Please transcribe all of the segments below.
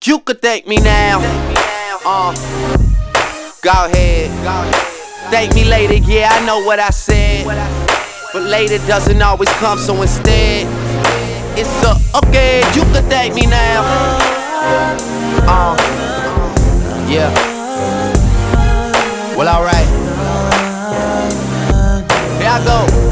You could thank me now. Go ahead. Thank me later, yeah, I know what I said. But later doesn't always come, so instead, it's okay, you could thank me now. Yeah. Well, alright. Here I go.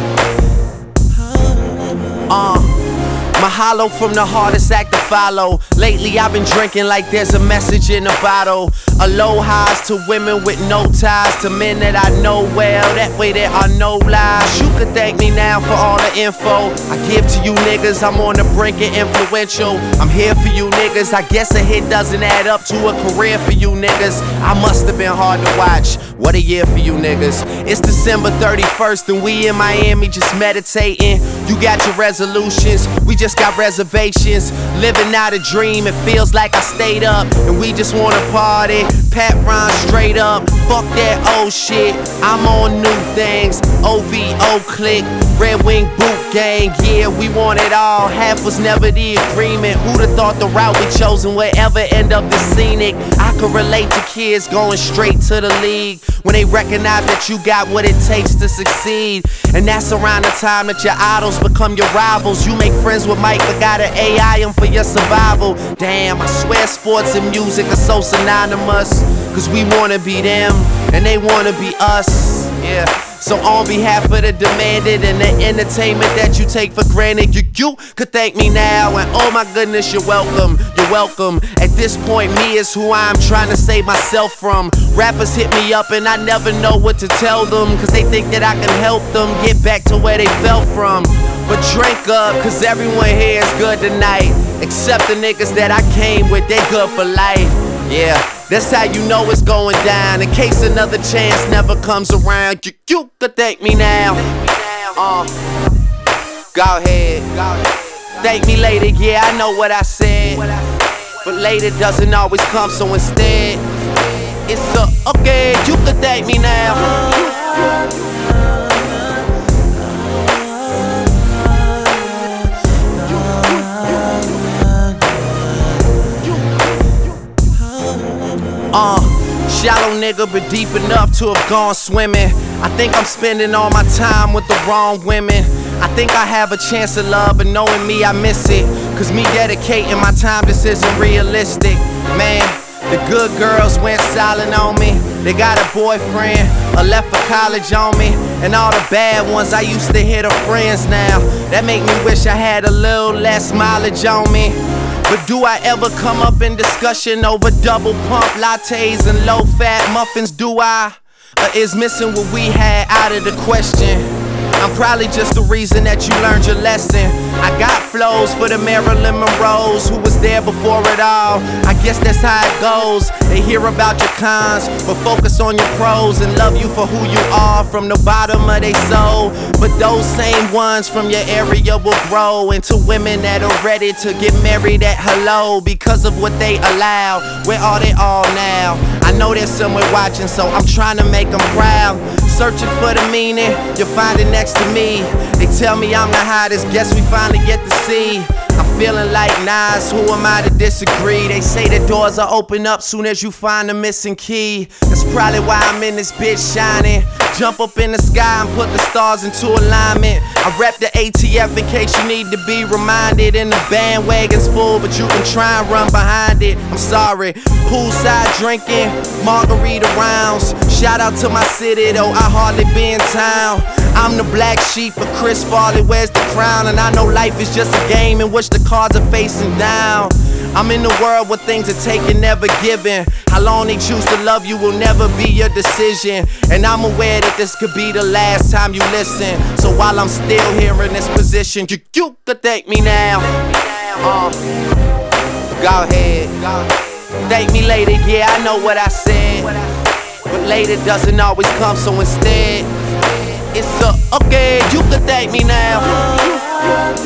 Mahalo from the hardest act to follow. Lately I've been drinking like there's a message in a bottle. Aloha's to women with no ties, to men that I know well, that way there are no lies. You could thank me now for all the info I give to you niggas. I'm on the brink of influential. I'm here for you niggas. I guess a hit doesn't add up to a career for you niggas. I must have been hard to watch. What a year for you niggas. It's December 31st and we in Miami just meditating. You got your resolutions, we just got reservations. Living out a dream, it feels like I stayed up and we just wanna party. Pat Ron straight up, fuck that old shit. I'm on new things, OVO click, Red Wing boot gang. Yeah, we want it all, half was never the agreement. Who'da thought the route we chosen would ever end up this scenic? I could relate to kids going straight to the league when they recognize that you got what it takes to succeed. And that's around the time that your idols become your rivals. You make friends with Mike but gotta AI him for your survival. Damn, I swear sports and music are so synonymous, cause we wanna be them and they wanna be us. Yeah. So on behalf of the demanded and the entertainment that you take for granted, you could thank me now. And oh my goodness, you're welcome, you're welcome. At this point, me is who I'm trying to save myself from. Rappers hit me up and I never know what to tell them, cause they think that I can help them get back to where they fell from. But drink up, cause everyone here is good tonight, except the niggas that I came with, they good for life. Yeah, that's how you know it's going down. In case another chance never comes around, you could thank me now. Go ahead. Thank me later, yeah, I know what I said. But later doesn't always come, so instead, it's okay, you could thank me now. Shallow nigga, but deep enough to have gone swimming. I think I'm spending all my time with the wrong women. I think I have a chance at love, but knowing me, I miss it. Cause me dedicating my time just isn't realistic. Man, the good girls went silent on me. They got a boyfriend or left for college on me. And all the bad ones I used to hear the friends now. That make me wish I had a little less mileage on me. But do I ever come up in discussion over double pump lattes and low fat muffins? Do I? Or is missing what we had out of the question? I'm probably just the reason that you learned your lesson. I got flows for the Marilyn Monroes who was there before it all. I guess that's how it goes. They hear about your cons, but focus on your pros and love you for who you are from the bottom of their soul. But those same ones from your area will grow into women that are ready to get married at hello because of what they allow. Where are they all now? I know there's someone watching, so I'm trying to make them proud. Searching for the meaning, you'll find it next to me. They tell me I'm the hottest, guess we finally get to see. I'm feeling like Nas, who am I to disagree? They say the doors are open up soon as you find the missing key. That's probably why I'm in this bitch shining. Jump up in the sky and put the stars into alignment. I rep the ATF in case you need to be reminded. And the bandwagon's full, but you can try and run behind it. I'm sorry. Poolside drinking, margarita rounds. Shout out to my city, though I hardly be in town. I'm the black sheep, but Chris Farley wears the crown. And I know life is just a game in which the cards are facing down. I'm in the world where things are taken, never given. How long they choose to love you will never be your decision. And I'm aware that this could be the last time you listen. So while I'm still here in this position, you could thank me now. Go ahead. Thank me later, yeah, I know what I said. But later doesn't always come, so instead, it's okay, you could thank me now.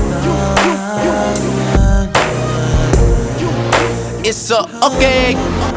It's okay.